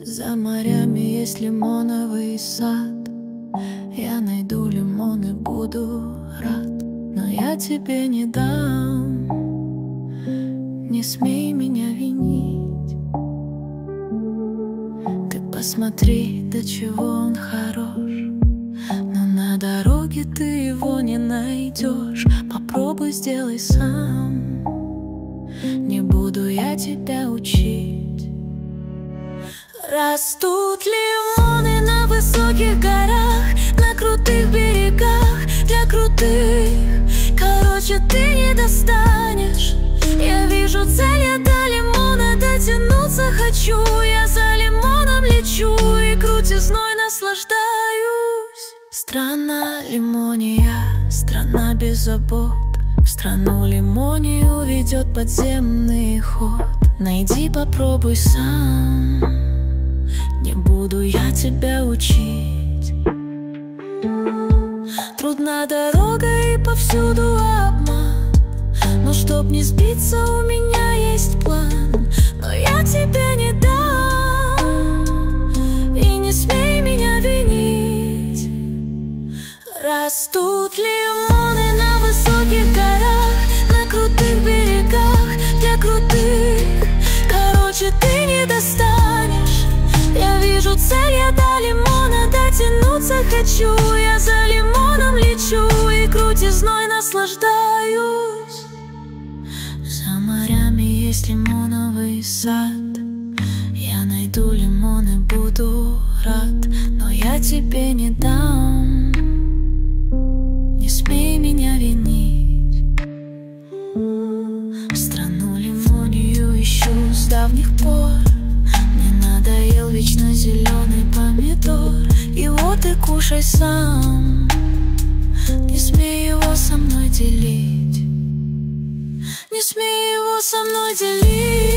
За морями есть лимоновый сад. Я найду лимон и буду рад, но я тебе не дам. Не смей меня винить. Ты посмотри, до чего он хорош, но на дороге ты его не найдешь. Попробуй, сделай сам. Не буду я тебя учить. Растут лимоны на высоких горах, на крутых берегах, для крутых. Короче, ты не достанешь. Я вижу цель, я до лимона дотянуться хочу. Я за лимоном лечу и крутизной наслаждаюсь. Страна лимония, страна без забот. В страну лимонию ведет подземный ход. Найди, попробуй сам. Не буду я тебя учить. Трудна дорога и повсюду обман, но чтоб не сбиться, у меня есть план. Но я тебе не дам, и не смей меня винить. Растут лимоны на высоких горах, на крутых берегах, для крутых. Короче, ты не достанешь. Я вижу цель, я до лимона дотянуться хочу. Я за лимоном лечу и крутизной наслаждаюсь. За морями есть лимоновый сад. Я найду лимон и буду рад, но я тебе не дам. Не смей меня винить. Страну лимонию ищу с давних пор. Надоел вечно зеленый помидор. Его ты кушай сам. Не смей его со мной делить. Не смей его со мной делить.